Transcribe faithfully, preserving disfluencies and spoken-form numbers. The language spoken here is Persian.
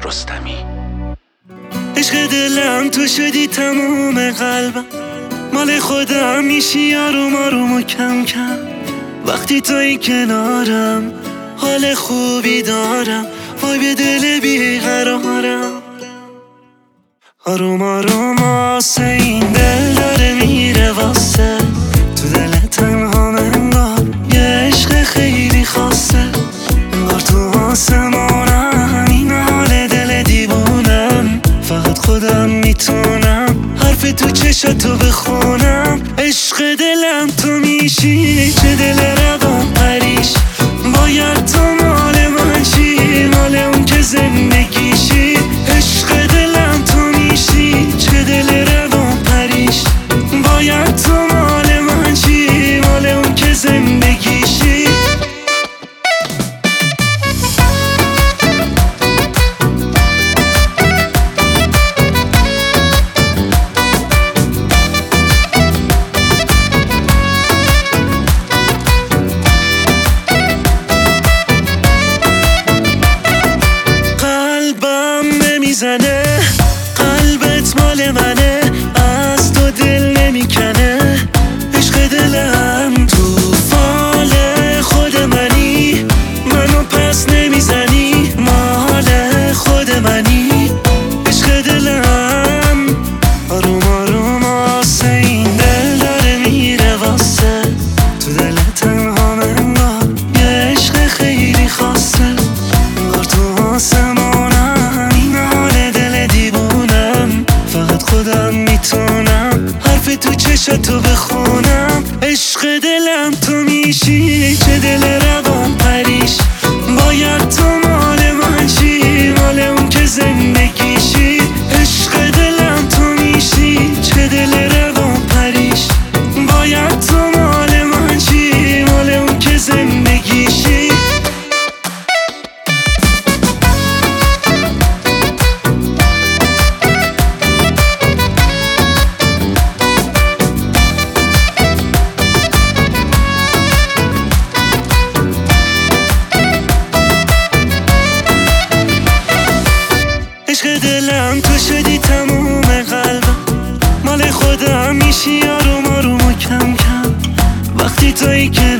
رستمی. عشق دلم تو شدی تموم قلبم، مال خودم میشی آروم آروم و کم کم. وقتی توی کنارم حال خوبی دارم، وای به دل بیقرارم. آروم آروم آسه این دل داره میره واسه، تو دل تنها انگار یه عشق خیلی خاصه. انگار تو آسمانم این حال دل دیوونم، فقط خودم میتونم حرف تو چشاتو بخونم. عشق دلم تو میشی، چه دل روان پریش، باید تو مال من شی، مال اون که زندگیشی. عشق دلم تو میشی، چه دل روان پریش، باید تو مال من شی، مال اون که زندگیشی. میزنه قلبت مال منه، از تو دل نمیکنه. عشق دلم تو فال خود منی، منو پس نمیزنی، مال خود منی. عشق دلم آروم آروم آسه این دل داره میره واسه، تو دل تنها انگار یه عشق خیلی خاصه. انگار تو آسمانم این حال دل دیوونم، فقط خودم میتونم حرف تو چشاتو بخونم. عشق دلم تو میشی، چه دل روان پریش، باید تو مال من شی، مال اون که زندگیشی. عشق دلم تو میشی، چه دل روان پریش، باید تو مال من شی، مال اون که زندگیشی. عشق دلم تو شدی تموم قلبم، مال خودم میشی آروم آروم و کم کم. وقتی توی کنارم